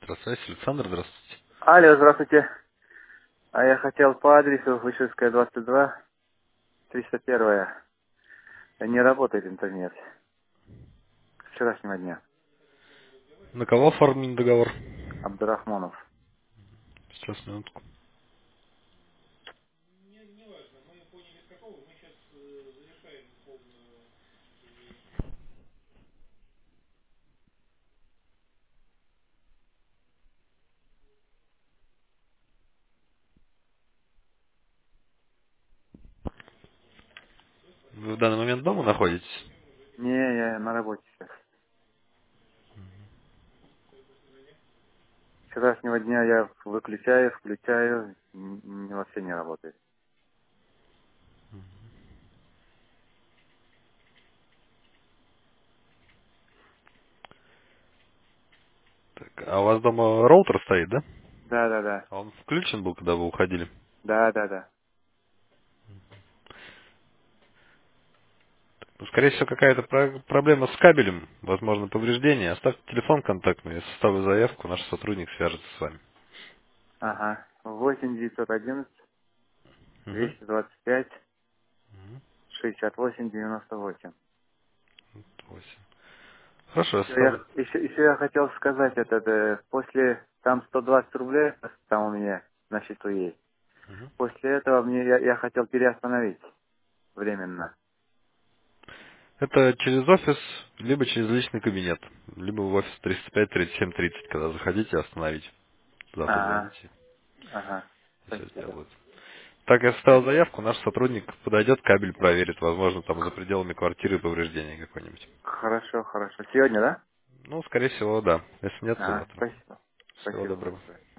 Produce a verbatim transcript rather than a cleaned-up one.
Здравствуйте, Александр, здравствуйте. Алло, здравствуйте. А я хотел по адресу Вышевская, двадцать два, триста один. Не работает интернет. С вчерашнего дня. На кого оформлен договор? Абдурахманов. Сейчас, минутку. Вы в данный момент дома находитесь? Не, я на работе сейчас. С вчерашнего дня я выключаю, включаю, н- н- вообще не работает. Так, а у вас дома роутер стоит, да? Да, да, да. А он включен был, когда вы уходили? Да, да, да. Ну, скорее всего, какая-то про- проблема с кабелем, возможно, повреждение. Оставьте телефон контактный, я составлю заявку, наш сотрудник свяжется с вами. Ага. восемь девятьсот одиннадцать Угу. двести двадцать пять шестьдесят восемь девяносто восемь. восемь. Хорошо, я Еще я, составлю. еще, еще я хотел сказать, это, да, после, там сто двадцать рублей, там у меня на счету есть. Мгм. После этого мне я, я хотел переостановить временно. Это через офис, либо через личный кабинет, либо в офис триста пять тридцать семь тридцать, когда заходите, остановите. Туда Ага, позвоните, ага, и все спасибо. сделают. Так, я составил заявку, наш сотрудник подойдет, кабель проверит, возможно, там за пределами квартиры повреждение какое-нибудь. Хорошо, хорошо. Сегодня, да? Ну, скорее всего, да. Если нет, то Ага, завтра. спасибо. Всего Спасибо доброго. большое.